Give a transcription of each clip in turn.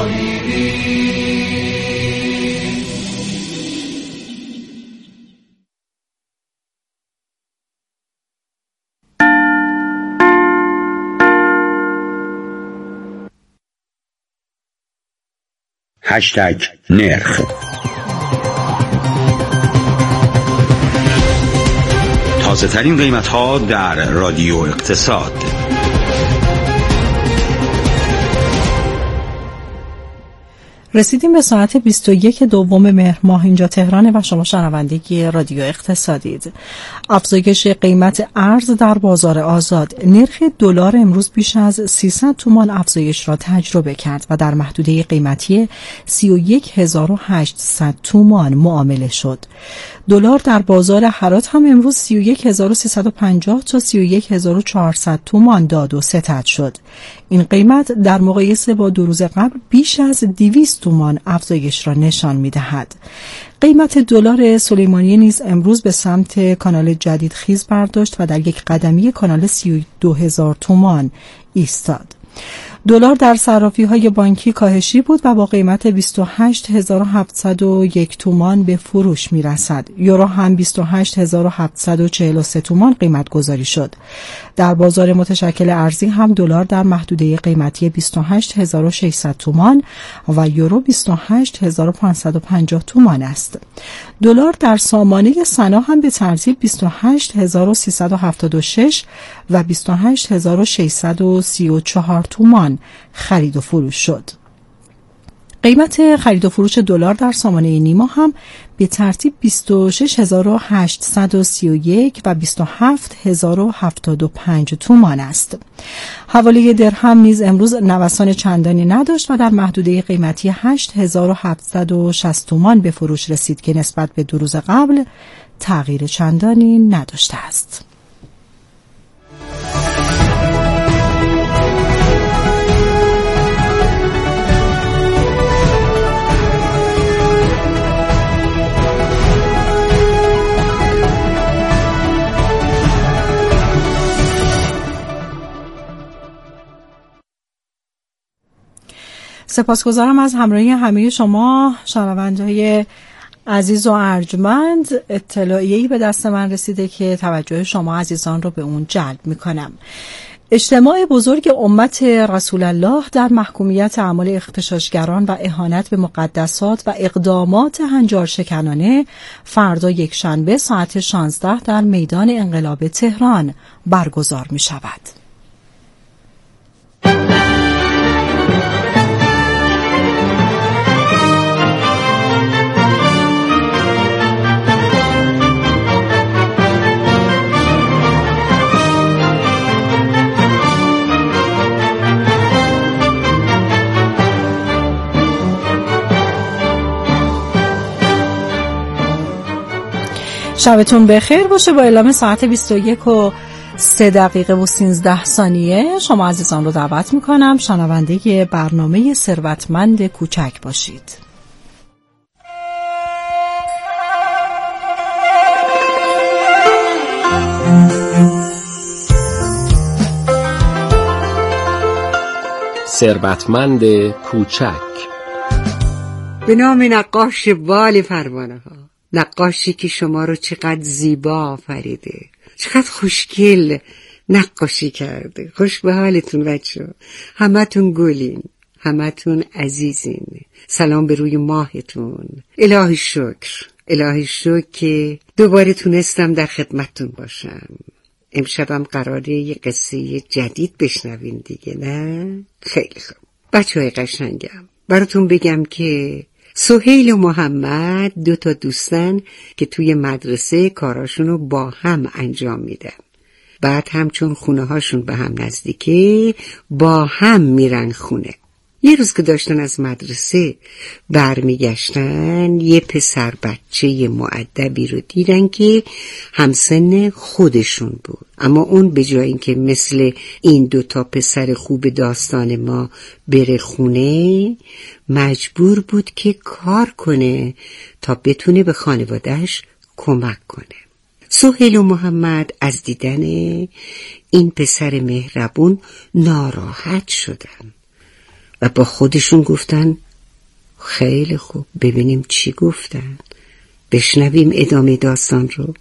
تاهیری. نرخ تازه ترین قیمت ها در رادیو اقتصاد. رسیدیم به ساعت 21 دوم مهر ماه. اینجا تهران و شما شنونده رادیو اقتصادید. افزایش قیمت ارز در بازار آزاد. نرخ دلار امروز بیش از 300 تومان افزایش را تجربه کرد و در محدوده قیمتی 31800 تومان معامله شد. دلار در بازار حرات هم امروز 31350 تا 31400 تومان داد و ستد شد. این قیمت در مقایسه با 2 روز قبل بیش از 200 تومان افزایش را نشان می‌دهد. قیمت دلار سلیمانی نیز امروز به سمت کانال جدید خیز برداشت و در یک قدمی کانال 32000 تومان ایستاد. دلار در صرافی‌های بانکی کاهشی بود و با قیمت 28701 تومان به فروش می‌رسد. یورو هم 28743 تومان قیمت گذاری شد. در بازار متشکل ارزی هم دلار در محدوده قیمتی 28600 تومان و یورو 28550 تومان است. دلار در سامانه سنا هم به ترتیب 28376 و 28634 تومان خرید و فروش شد. قیمت خرید و فروش دلار در سامانه نیما هم به ترتیب 26831 و 27075 تومان است. حواله درهم نیز امروز نوسان چندانی نداشت و در محدوده قیمتی 8760 تومان به فروش رسید که نسبت به 2 روز قبل تغییر چندانی نداشته است. سپاسگزارم از همراهی همه شما شنونده‌های عزیز و ارجمند. اطلاعیه‌ای به دست من رسیده که توجه شما عزیزان رو به اون جلب می‌کنم. اجتماع بزرگ امت رسول الله در محکومیت اعمال اغتشاشگران و اهانت به مقدسات و اقدامات هنجارشکنانه فردا یکشنبه ساعت 16 در میدان انقلاب تهران برگزار می‌شود. شبتون بخیر باشه. با اعلام ساعت 21 و 3 دقیقه و 13 ثانیه شما عزیزان رو دعوت میکنم شنونده برنامه ثروتمند کوچک باشید. ثروتمند کوچک. به نام نقاش بال پروانه ها، نقاشی که شما رو چقدر زیبا آفریده، چقدر خوشگل نقاشی کرده. خوش به حالتون بچه، همتون گلین، همتون عزیزین. سلام به روی ماهتون. الهی شکر، الهی شکر که دوباره تونستم در خدمتتون باشم. امشبم قراره یه قصه جدید بشنوین دیگه، نه؟ خیلی خوب بچه های قشنگم، براتون بگم که سهیل و محمد 2 تا دوستن که توی مدرسه کاراشونو با هم انجام میدن. بعد هم چون خونه هاشون به هم نزدیکه با هم میرن خونه. یه روز که داشتن از مدرسه برمیگشتن، یه پسر بچه مؤدبی رو دیدن که همسن خودشون بود، اما اون به جای اینکه مثل این 2 تا پسر خوب داستان ما بره خونه، مجبور بود که کار کنه تا بتونه به خانواده‌اش کمک کنه. سهیل و محمد از دیدن این پسر مهربون ناراحت شدن و با خودشون گفتن خیلی خوب، ببینیم چی گفتن. بشنویم ادامه داستان رو.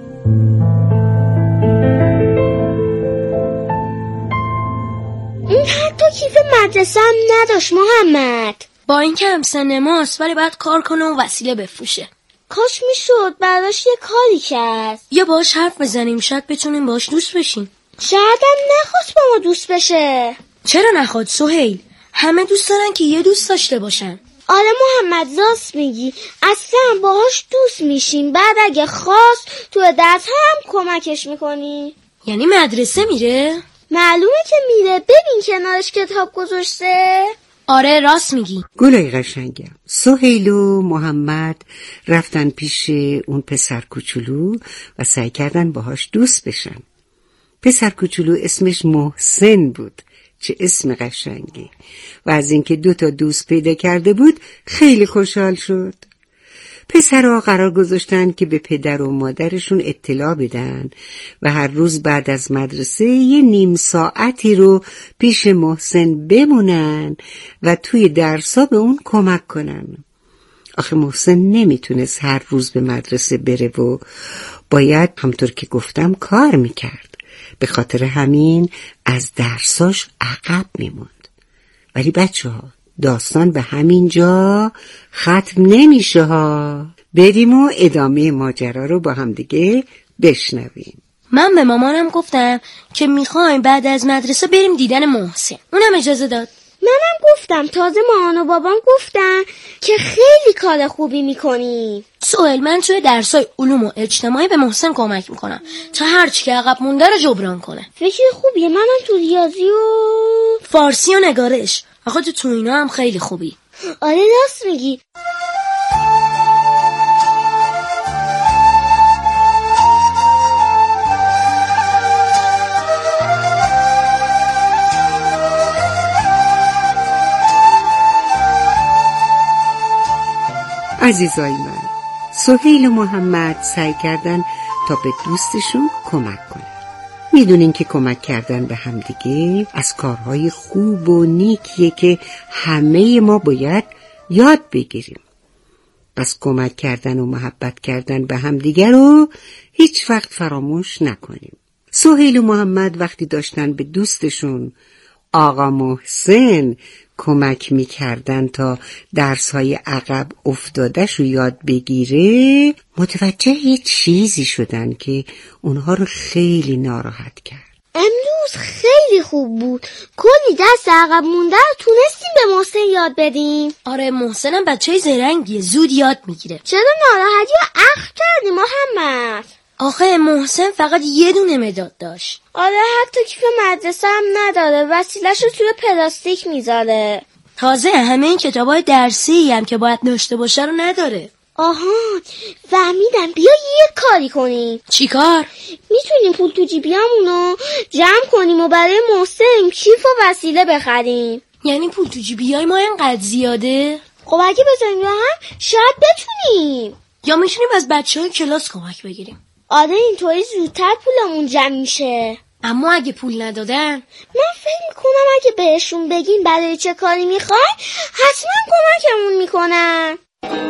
این حتی کیف مدرسه هم نداشت محمد. با این که همسن ماست ولی باید کار کنه و وسیله بفروشه. کاش میشد براش یه کاری کرد. یا باهاش حرف بزنیم، شاید بتونیم باهاش دوست بشیم. شاید هم نخواست با ما دوست بشه. چرا نخواد سهیل؟ همه دوست دارن که یه دوست داشته باشن. آره محمد، راست میگی. اصلا باهاش دوست میشیم، بعد اگه خواست تو درس هم کمکش میکنی. یعنی مدرسه میره؟ معلومه که میره، ببین کنارش کتاب گذاشته. آره راست میگی. گلای قشنگم. سهیل و محمد رفتن پیش اون پسر کوچولو و سعی کردن باهاش دوست بشن. پسر کوچولو اسمش محسن بود. چه اسم قشنگی. و از اینکه 2 دوست پیدا کرده بود خیلی خوشحال شد. پسرها قرار گذاشتن که به پدر و مادرشون اطلاع بدن و هر روز بعد از مدرسه یه نیم ساعتی رو پیش محسن بمونن و توی درسا به اون کمک کنن. آخه محسن نمیتونست هر روز به مدرسه بره و باید همطور که گفتم کار میکرد. به خاطر همین از درساش عقب میموند. ولی بچه‌ها داستان به همین جا ختم نمیشه ها. بریم و ادامه ماجرا رو با هم دیگه بشنویم. من به مامانم گفتم که میخوایم بعد از مدرسه بریم دیدن محسن. اونم اجازه داد. منم گفتم، تازه مامان و بابام گفتن که خیلی کار خوبی میکنی. سهیل، من توی درسای علوم و اجتماعی به محسن کمک میکنم تا هرچی که عقب مونده رو جبران کنه. فکر خوبیه. منم تو ریاضی و فارسی و نگارش. آخه تو اینا هم خیلی خوبی. آره راست میگی. عزیزای من، سهیل و محمد سعی کردن تا به دوستشون کمک کنن. میدونین که کمک کردن به همدیگه از کارهای خوب و نیکیه که همه ما باید یاد بگیریم. پس کمک کردن و محبت کردن به همدیگه رو هیچ وقت فراموش نکنیم. سهیل و محمد وقتی داشتن به دوستشون آقا محسن کمک میکردن تا درسهای عقب افتادش رو یاد بگیره، متوجه یه چیزی شدن که اونها رو خیلی ناراحت کرد. امروز خیلی خوب بود. کلی دست عقب مونده رو تونستیم به محسن یاد بدیم. آره محسنم بچه زرنگیه، زود یاد میگیره. چرا ناراحتی رو اخم کردی محمد؟ آخه محسن فقط یه دونه مداد داشت. آره حتی کیف مدرسه هم نداره، وسیله‌شو توی پلاستیک میذاره. تازه همه این کتابای درسی هم که باید داشته باشه رو نداره. آها فهمیدم، بیا یه کاری کنیم. چی کار؟ میتونیم پول تو جیبیامونو جمع کنیم و برای محسن کیف و وسیله بخریم. یعنی پول تو جیبیای ما اینقدر زیاده؟ خب اگه بزنیم رو هم شاید بتونیم. یا میتونیم از بچه‌های کلاس کمک بگیریم. آره اینطوری زودتر پولمون جمع میشه. اما اگه پول ندادن؟ من فکر میکنم اگه بهشون بگیم برای چه کاری میخوای حتما کمکمون میکنن.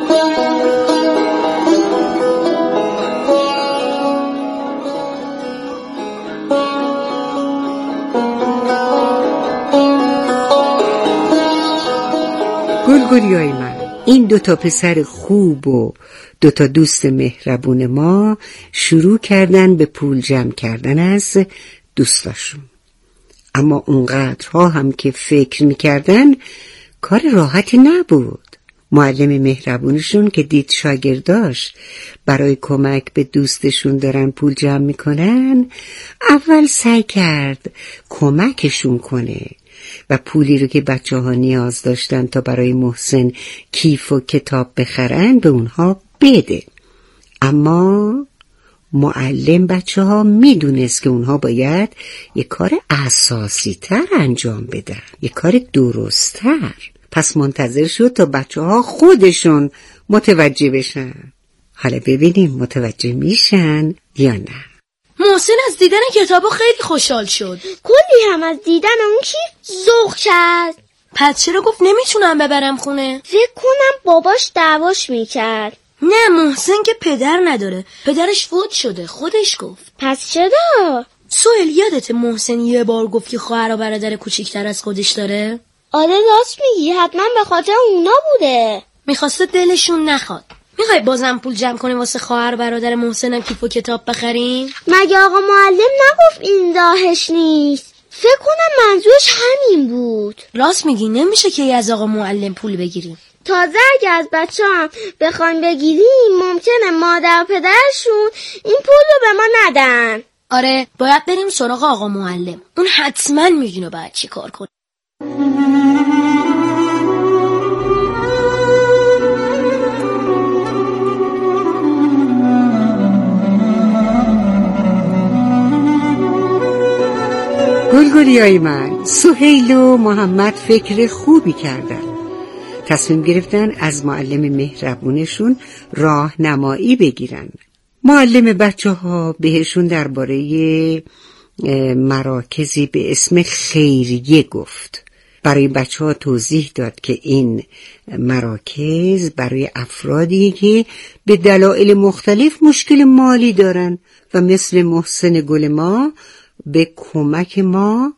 گلگلیای من، این 2 پسر خوب و 2 دوست مهربون ما شروع کردن به پول جمع کردن از دوستاشون. اما اونقدرها هم که فکر میکردن کار راحتی نبود. معلم مهربونشون که دید شاگرداش برای کمک به دوستشون دارن پول جمع میکنن، اول سعی کرد کمکشون کنه و پولی رو که بچه‌ها نیاز داشتن تا برای محسن کیف و کتاب بخرن به اونها بده. اما معلم بچه‌ها میدونست که اونها باید یه کار اساسی تر انجام بدن، یه کار درست‌تر. پس منتظر شد تا بچه‌ها خودشون متوجه بشن. حالا ببینیم متوجه میشن یا نه. محسن از دیدن کتابو خیلی خوشحال شد. کلی هم از دیدن اون کیف ذوق کرد. پس چرا گفت نمیتونم ببرم خونه؟ فکر کنم باباش دعواش میکرد. نه، محسن که پدر نداره، پدرش فوت شده، خودش گفت. پس چرا؟ سهیل یادت محسن یه بار گفت که خواهر و برادر کوچیک‌تر از خودش داره؟ آره راست میگی، حتما به خاطر اونا بوده. میخواسته دلشون نخواد. میخوای بازم پول جمع کنیم واسه خواهر و برادر محسنم کیف و کتاب بخریم؟ مگه آقا معلم نگفت این راهش نیست؟ فکر کنم منظورش همین بود. راست میگی، نمیشه که از آقا معلم پول بگیریم. تازه اگه از بچه هم بخوایم بگیریم ممکنه مادر و پدرشون این پول رو به ما ندن. آره، باید بریم سراغ آقا معلم. اون حتما میدونه باید چی کار کنه. گلگلیای من، سهیل و محمد فکر خوبی کردن. تصمیم گرفتن از معلم مهربونشون راهنمایی بگیرن. معلم بچه ها بهشون درباره مراکزی به اسم خیریه گفت. برای بچه ها توضیح داد که این مراکز برای افرادی که به دلایل مختلف مشکل مالی دارن و مثل محسن گل ما به کمک ما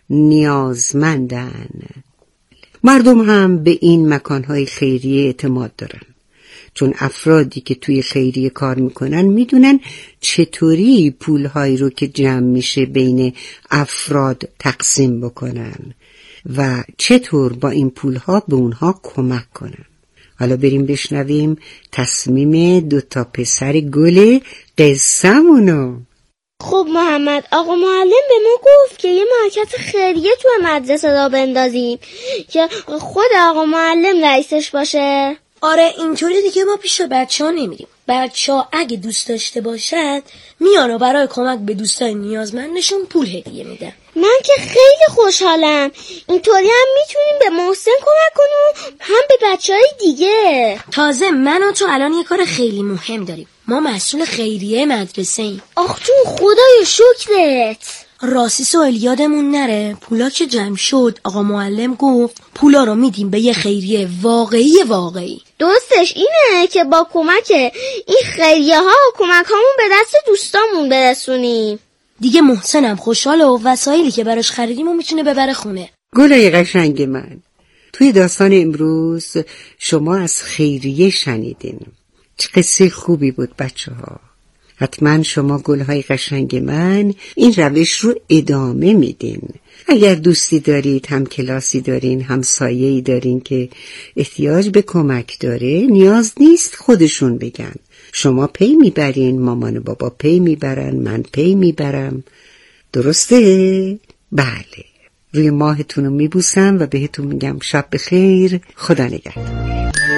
نیازمندن. مردم هم به این مکانهای خیریه اعتماد دارن، چون افرادی که توی خیریه کار میکنن میدونن چطوری پولهایی رو که جمع میشه بین افراد تقسیم بکنن و چطور با این پولها به اونها کمک کنن. حالا بریم بشنویم تصمیم 2 پسر گل قصه‌مونو. خب محمد، آقا معلم به ما گفت که یه مرکز خیریه تو مدرسه را بندازیم که خود آقا معلم رئیسش باشه. آره، اینطوری دیگه ما پیش بچه ها نمیریم. بچه ها اگه دوست داشته باشد میان و برای کمک به دوستای نیازمندشون پول هدیه میدن. من که خیلی خوشحالم. اینطوری هم میتونیم به محسن کمک کنیم هم به بچهای دیگه. تازه من و تو الان یه کار خیلی مهم داریم. ما مسئول خیریه مدرسه ایم. آخ جون، خدای شکرت. راستی سهیل یادمون نره، پولا که جمع شد آقا معلم گفت پولا رو میدیم به یه خیریه واقعی. درستش اینه که با کمک این خیریه ها کمک هامون به دست دوستامون برسونیم. دیگه محسنم خوشحاله و وسایلی که براش خریدیم و میتونه ببره خونه. گلای قشنگ من، توی داستان امروز شما از خیریه شنیدین. چه قصه خوبی بود بچه ها. حتما شما گلهای قشنگ من این روش رو ادامه میدین. اگر دوستی دارید، هم کلاسی دارین، هم سایه‌ای دارین که احتیاج به کمک داره، نیاز نیست خودشون بگن. شما پی میبرین، مامان و بابا پی میبرن، من پی میبرم. درسته؟ بله. روی ماهتون رو میبوسم و بهتون میگم شب بخیر، خدا نگهدار.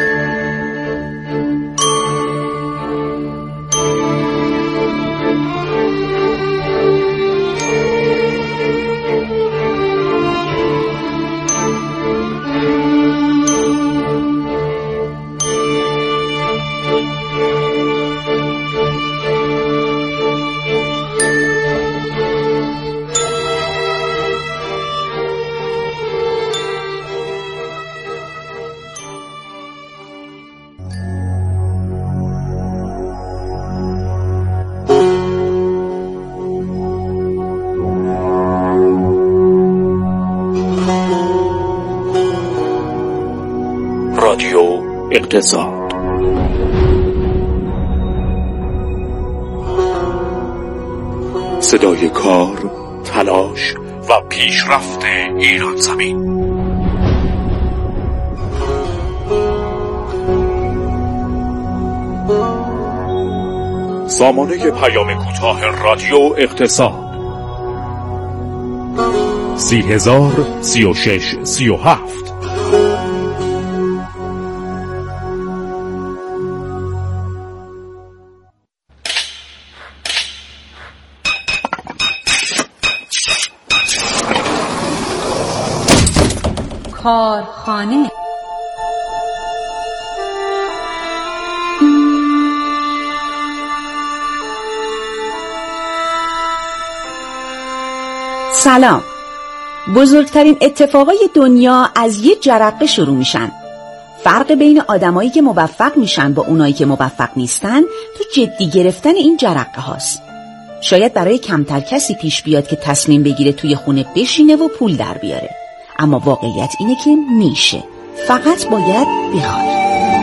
رادیو اقتصاد. صدای کار، تلاش و پیشرفت ایران زمین. سامانه پیام کوتاه رادیو اقتصاد 30,036,37. کارخانه. سلام، بزرگترین اتفاقای دنیا از یه جرقه شروع میشن. فرق بین آدمایی که موفق میشن با اونایی که موفق نیستن تو جدی گرفتن این جرقه هاست. شاید برای کمتر کسی پیش بیاد که تصمیم بگیره توی خونه بشینه و پول در بیاره، اما واقعیت اینه که میشه، فقط باید بخواد.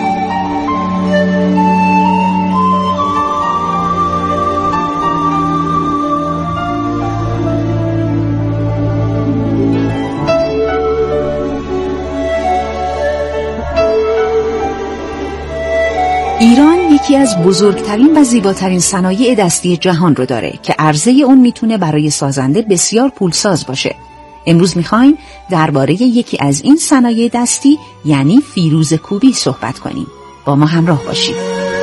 ایران یکی از بزرگترین و زیباترین صنایع دستی جهان رو داره که عرضه اون میتونه برای سازنده بسیار پولساز باشه. امروز میخوایم درباره یکی از این صنایع دستی یعنی فیروزه کوبی صحبت کنیم. با ما همراه باشید.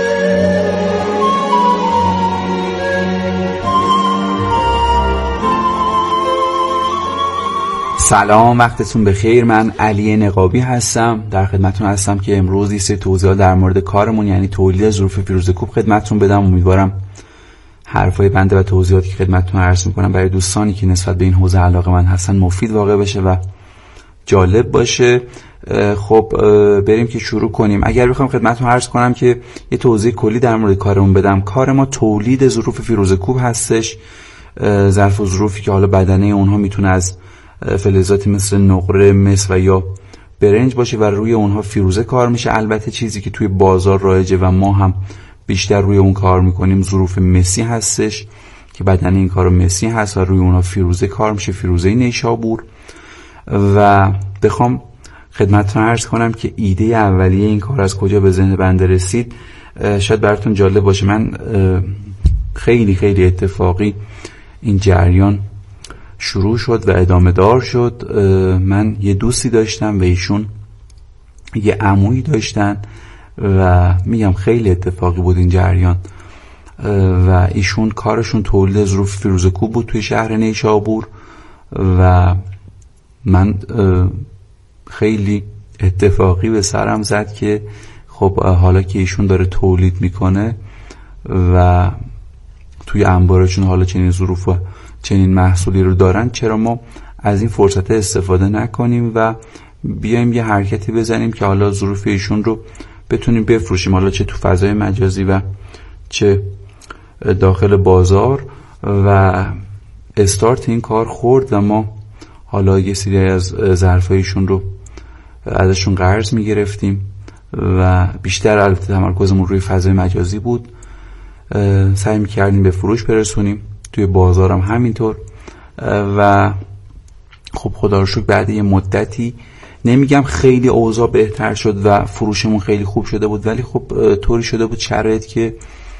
سلام، وقتتون بخیر. من علی نقابی هستم، در خدمتتون هستم که امروز یه سری توضیحات در مورد کارمون یعنی تولید ظروف فیروزه کوب خدمتتون بدم. امیدوارم حرفای بنده و توضیحاتی که خدمتتون عرض میکنم برای دوستانی که نسبت به این حوزه علاقه‌مند هستن مفید واقع بشه و جالب باشه. خب بریم که شروع کنیم. اگر بخوام خدمتتون عرض کنم که یه توضیح کلی در مورد کارمون بدم، کار ما تولید ظروف فیروزه کوب هستش. ظرف و ظروفی که حالا بدنه اونها میتونه از فلزاتی مثل نقره، مس و یا برنج باشه و روی اونها فیروزه کار میشه. البته چیزی که توی بازار رایجه و ما هم بیشتر روی اون کار میکنیم ظروف مسی هستش که بدن این کارو مسی هست و روی اونها فیروزه کار میشه، فیروزه نیشابور. و بخوام خدمتتون عرض کنم که ایده اولیه این کار از کجا به ذهن بنده رسید شاید براتون جالب باشه. من خیلی اتفاقی این جریان شروع شد و ادامه دار شد. من یه دوستی داشتم و ایشون یه عمویی داشتن و میگم خیلی اتفاقی بود این جریان و ایشون کارشون تولید ظروف فیروزه کوب بود توی شهر نیشابور و من خیلی اتفاقی به سرم زد که خب حالا که ایشون داره تولید میکنه و توی انبارشون حالا چنین ظروف و چنین محصولی رو دارن، چرا ما از این فرصت استفاده نکنیم و بیایم یه حرکتی بزنیم که حالا ظروف ایشون رو بتونیم بفروشیم، حالا چه تو فضای مجازی و چه داخل بازار. و استارت این کار خورد و ما حالا یه سری از ظرفایشون رو ازشون قرض میگرفتیم و بیشتر البته تمرکزمون روی فضای مجازی بود. سعی میکردیم به فروش برسونیم، توی بازارم همینطور. و خب خدا رو شکر بعد یه مدتی، نمیگم خیلی اوضاع بهتر شد و فروشمون خیلی خوب شده بود، ولی خب طوری شده بود شرایط که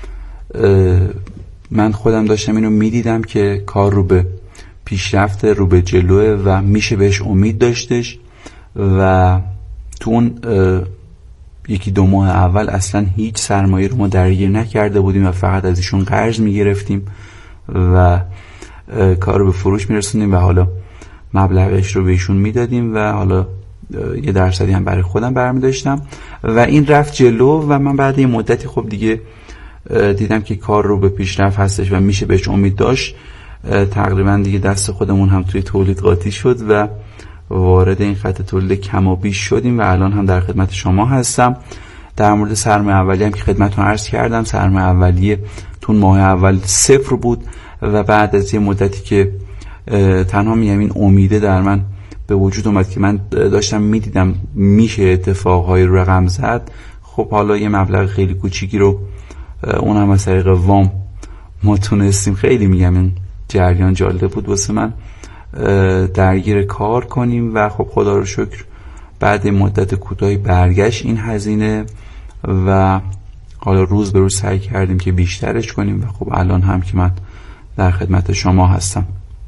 من خودم داشتم اینو میدیدم که کار رو به پیشرفت، رو به جلوه و میشه بهش امید داشتش. و تو اون یکی دو ماه اول اصلا هیچ سرمایه رو ما درگیر نکرده بودیم و فقط از ایشون قرض میگرفتیم و کار رو به فروش میرسونیم و حالا مبلغش رو به ایشون میدادیم و حالا یه درصدی هم برای خودم برمی‌داشتم و این رفت جلو. و من بعد یه مدتی خب دیگه دیدم که کار رو به پیشرفت هستش و میشه بهش امید داشت. تقریبا دیگه دست خودمون هم توی تولید قاطی شد و وارد این خط تولید کم و بیش شدیم و الان هم در خدمت شما هستم. در مورد سرمایه اولیه هم که خدمتتون عرض کردم، سرمایه اولیه تو ماه اول 0 بود و بعد از یه مدتی که تنها میگم این امیده در من به وجود اومد که من داشتم میدیدم میشه اتفاقهای رو رقم زد. خب حالا یه مبلغ خیلی کوچیکی رو اون هم از طریق وام ما تونستیم، خیلی میگم این جریان جالب بود واسه من، درگیر کار کنیم و خب خدا رو شکر بعد مدت کوتاهی برگشت این هزینه و حالا روز به روز سعی کردیم که بیشترش کنیم و خب الان هم که من در خدمت شما هستم.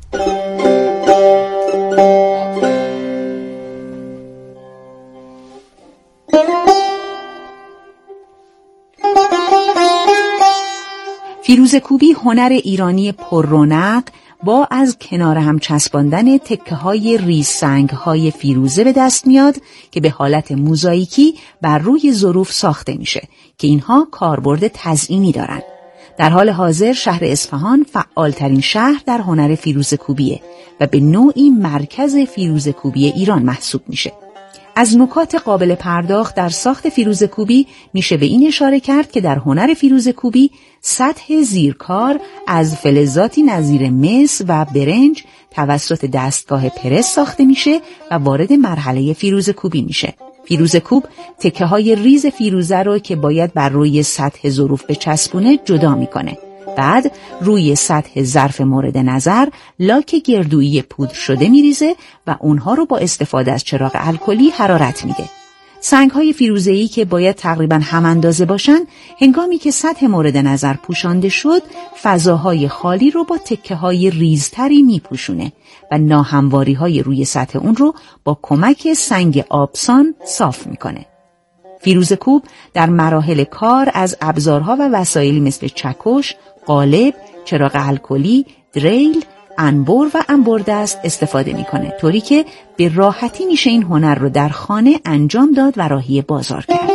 فیروزه کوبی هنر ایرانی پر رونق با از کنار هم چسباندن تکه های ریز سنگ های فیروزه به دست میاد که به حالت موزاییکی بر روی ظروف ساخته میشه که اینها کاربرد تزئینی دارن. در حال حاضر شهر اصفهان فعالترین شهر در هنر فیروزه‌کوبیه و به نوعی مرکز فیروزه‌کوبی ایران محسوب میشه. از نکات قابل پرداخت در ساخت فیروزه‌کوبی میشه به این اشاره کرد که در هنر فیروزه‌کوبی سطح زیرکار از فلزاتی نظیر مس و برنج توسط دستگاه پرس ساخته میشه و وارد مرحله فیروزه‌کوبی میشه. فیروزه‌کوب تکه‌های ریز فیروزه رو که باید بر روی سطح ظروف بچسبونه جدا میکنه. بعد روی سطح ظرف مورد نظر لاک گردویی پودر شده میریزه و اونها رو با استفاده از چراغ الکلی حرارت میده. سنگ‌های فیروزه‌ای که باید تقریباً هم اندازه باشن، هنگامی که سطح مورد نظر پوشانده شد، فضاهای خالی رو با تکه‌های ریزتری میپوشونه و ناهمواری‌های روی سطح اون رو با کمک سنگ آبسان صاف میکنه. فیروزه‌کوب در مراحل کار از ابزارها و وسایلی مثل چکش، قالب، چراغ الکلی، دریل، انبر و انبردست استفاده میکنه، طوری که به راحتی میشه این هنر رو در خانه انجام داد و راهی بازار کرد.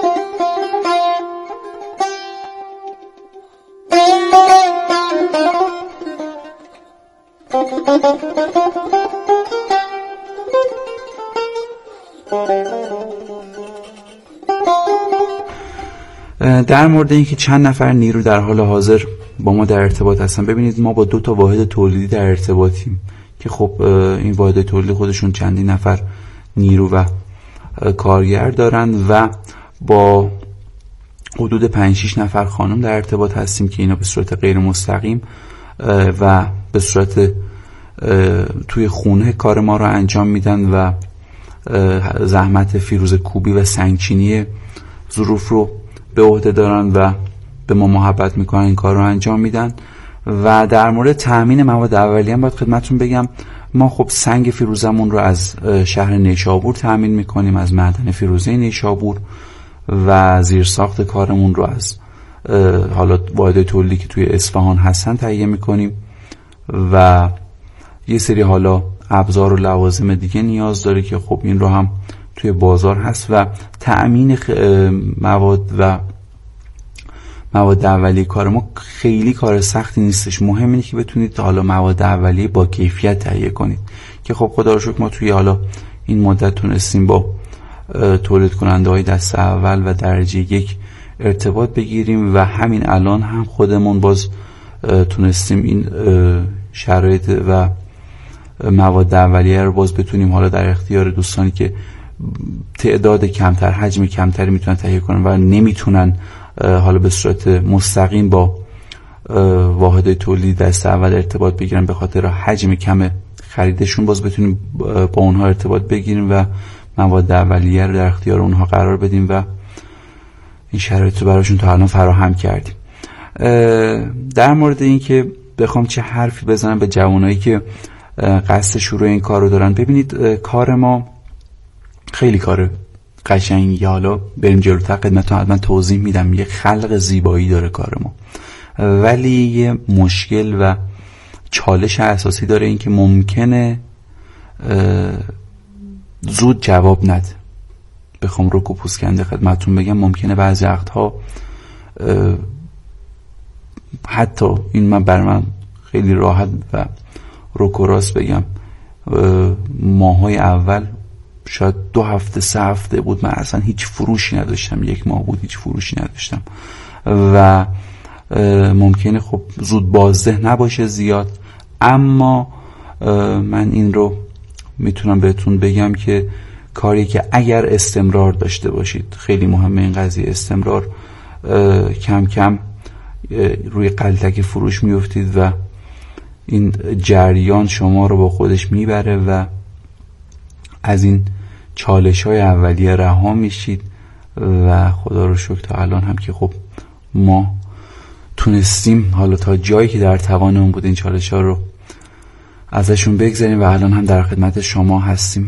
در مورد اینکه چند نفر نیرو در حال حاضر با ما در ارتباط هستن، ببینید ما با 2 واحد تولیدی در ارتباطیم که خب این واحد تولیدی خودشون چندین نفر نیرو و کارگر دارن و با حدود 5-6 نفر خانم در ارتباط هستیم که اینا به صورت غیر مستقیم و به صورت توی خونه کار ما رو انجام میدن و زحمت فیروزه‌کوبی و سنگچینی ظروف رو به عهده دارن و به ما محبت میکنن، این کار رو انجام میدن. و در مورد تأمین مواد اولیه باید خدمتتون بگم ما خب سنگ فیروزمون رو از شهر نیشابور تأمین میکنیم، از معدن فیروزه نیشابور، و زیرساخت کارمون رو از حالا واحد تولیدی که توی اصفهان هستن تهیه میکنیم و یه سری حالا ابزار و لوازم دیگه نیاز داره که خب این رو هم توی بازار هست. و تأمین مواد اولیه کار ما خیلی کار سختی نیستش، مهم اینه که بتونید حالا مواد اولیه با کیفیت تهیه کنید که خب خدا رو شکر ما توی حالا این مدت تونستیم با تولید کننده های دست اول و درجه 1 ارتباط بگیریم و همین الان هم خودمون باز تونستیم این شرایط و مواد اولیه رو باز بتونیم حالا در اختیار دوستانی که تعداد کمتر، حجم کمتری میتونن تهیه کنن و نمیتونن حالا به صورت مستقیم با واحد تولید دست اول ارتباط بگیرن به خاطر حجم کم خریدشون، باز بتونیم با اونها ارتباط بگیریم و مواد اولیه رو در اختیار اونها قرار بدیم و این شرایط رو براشون تا الان فراهم کردیم. در مورد این که بخوام چه حرفی بزنم به جوانایی که قصد شروع این کار رو دارن، ببینید کار ما خیلی کار قشنگی، حالا بریم جلوتر خدمتتون حتما توضیح میدم، یه خلق زیبایی داره کار ما، ولی یه مشکل و چالش اساسی داره، این که ممکنه زود جواب نده. بخوام رک و پوسکنده خدمتتون بگم، ممکنه بعضی وقتها حتی این من بر من خیلی راحت و رک و راست بگم، ماهای اول شاید 2 هفته 3 هفته بود من اصلا هیچ فروشی نداشتم، 1 ماه بود هیچ فروشی نداشتم و ممکنه خب زود بازده نباشه زیاد، اما من این رو میتونم بهتون بگم که کاری که اگر استمرار داشته باشید، خیلی مهمه این قضیه استمرار، کم کم روی قلتک فروش میفتید و این جریان شما رو با خودش میبره و از این چالش‌های اولیه رها میشید و خدا رو شکر تا الان هم که خب ما تونستیم حالا تا جایی که در توانمون بود این چالش‌ها رو ازشون بگذاریم و الان هم در خدمت شما هستیم.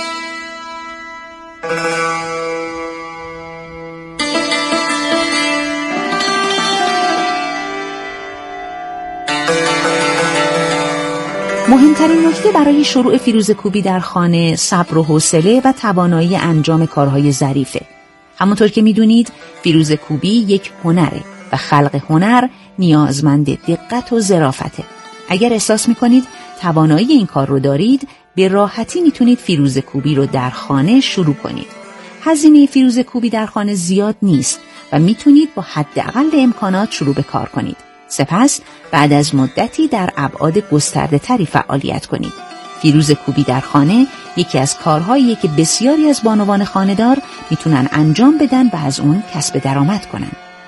مهمترین نکته برای شروع فیروزه‌کوبی در خانه صبر و حوصله و توانایی انجام کارهای ظریفه. همونطور که میدونید فیروزه‌کوبی یک هنره و خلق هنر نیازمند دقت و ظرافته. اگر احساس می‌کنید توانایی این کار رو دارید، به راحتی میتونید فیروزه‌کوبی رو در خانه شروع کنید. هزینه فیروزه‌کوبی در خانه زیاد نیست و میتونید با حداقل امکانات شروع به کار کنید. سپس بعد از مدتی در ابعاد گسترده‌تری فعالیت کنید. فیروزه‌کوبی در خانه یکی از کارهاییه که بسیاری از بانوان خانه‌دار میتونن انجام بدن و از اون کسب درآمد کنن.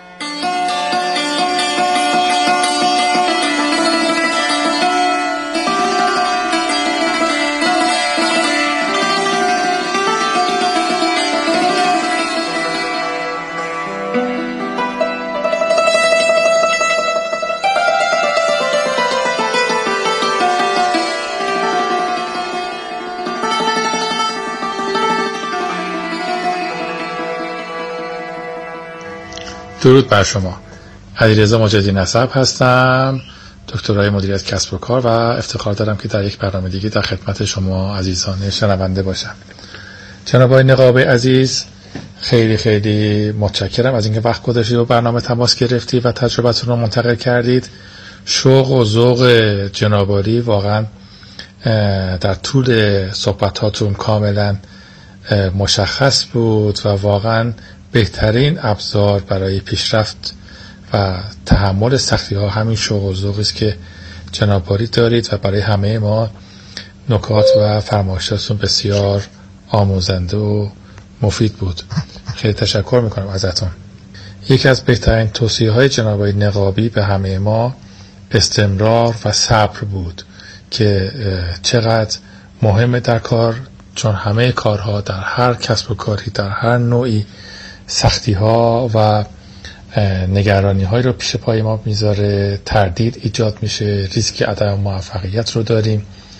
درود بر شما. علیرضا مجدی نسب هستم، دکترای مدیریت کسب و کار و افتخار دارم که در یک برنامه دیگه در خدمت شما عزیزان شنونده باشم. جناب آقای نقابی عزیز، خیلی خیلی متشکرم از اینکه وقت گذاشتید و برنامه تماس گرفتید و تجربتون رو منتقل کردید. شوق و ذوق جناب عالی واقعا در طول صحبتاتون کاملا مشخص بود و واقعا بهترین ابزار برای پیشرفت و تحمل سختی ها همین شوق و ذوقی است که جناب عالی دارید و برای همه ما نکات و فرمایشاتون بسیار آموزنده و مفید بود. خیلی تشکر میکنم ازتون. یکی از بهترین توصیه های جناب آقای نقابی به همه ما استمرار و صبر بود که چقدر مهمه در کار، چون همه کارها در هر کسب و کاری در هر نوعی سختی ها و نگرانی های رو پیش پای ما میذاره، تردید ایجاد میشه، ریسک عدم موفقیت رو داریم،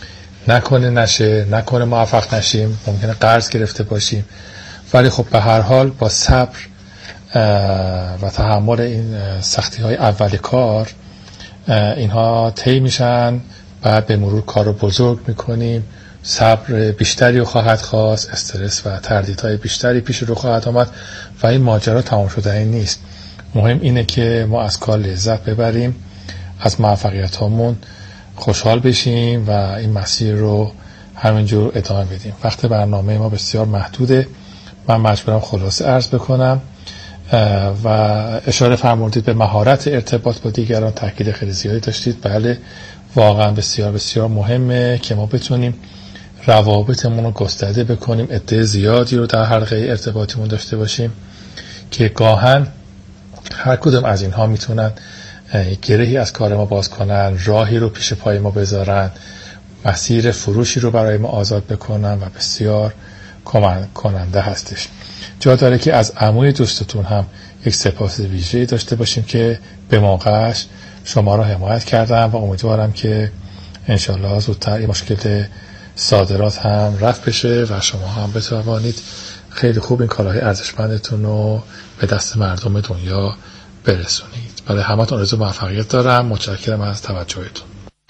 نکنه موفق نشیم، ممکنه قرض گرفته باشیم، ولی خب به هر حال با صبر و تحمل این سختی های اول کار اینها طی میشن، بعد به مرور کار رو بزرگ میکنیم، صبر بیشتری رو خواهد خواست، استرس و تردیدهای بیشتری پیش رو خواهد آمد و این ماجرا تمام شدنی نیست. مهم اینه که ما از کار لذت ببریم، از موفقیت هامون خوشحال بشیم و این مسیر رو همینجور ادامه بدیم. وقت برنامه ما بسیار محدوده، من مجبورم خلاصه عرض بکنم و اشاره فرمودید به مهارت ارتباط با دیگران، تاکید خیلی زیادی داشتید. بله، واقعا بسیار بسیار مهمه که ما بتونیم روابطمون رو گسترده بکنیم، عده زیادی رو در حلقه ارتباطیمون داشته باشیم که گاهن هر کدوم از اینها میتونن گرهی از کار ما باز کنن، راهی رو پیش پای ما بذارن، مسیر فروشی رو برای ما آزاد بکنن و بسیار کمک کننده هستش. جا داره که از عموی دوستتون هم یک سپاس ویژه‌ای داشته باشیم که به موقعش شما را حمایت کردن و امیدوارم که انشالله زودتر این مشکل صادرات هم رفع بشه و شما هم بتوانید خیلی خوب این کالاهای ارزشمندتون رو به دست مردم دنیا برسونید. برای همتون آرزوی موفقیت دارم. متشکرم از توجهتون.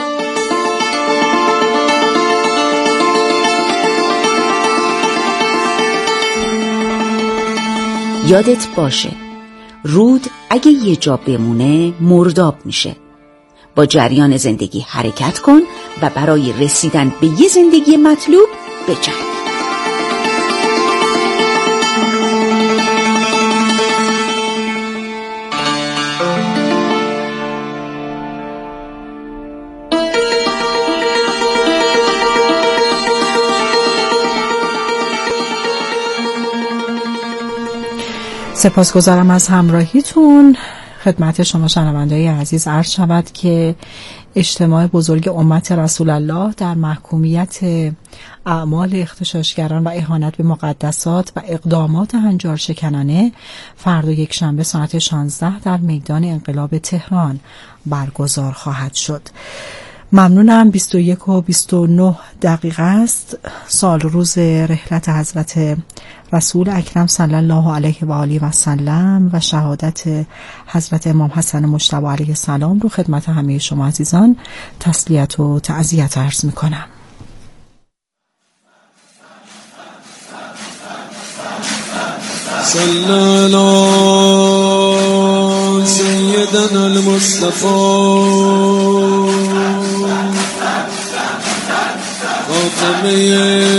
یادت باشه، رود اگه یه جا بمونه مرداب میشه. با جریان زندگی حرکت کن و برای رسیدن به یه زندگی مطلوب بجنگ. سپاسگزارم از همراهیتون. خدمت شما شنونده‌های عزیز عرض شود که اجتماع بزرگ امت رسول الله در محکومیت اعمال اغتشاشگران و اهانت به مقدسات و اقدامات هنجار شکنانه فردا یکشنبه ساعت 16 در میدان انقلاب تهران برگزار خواهد شد. ممنونم. 21 و 29 دقیقه است. سال روز رحلت حضرت رسول اکرم صلی الله علیه و آله و سلم و شهادت حضرت امام حسن مجتبی علیه السلام رو خدمت همه شما عزیزان تسلیت و تعزیت عرض میکنم. صلی الله محمدا المصطفى خاتمه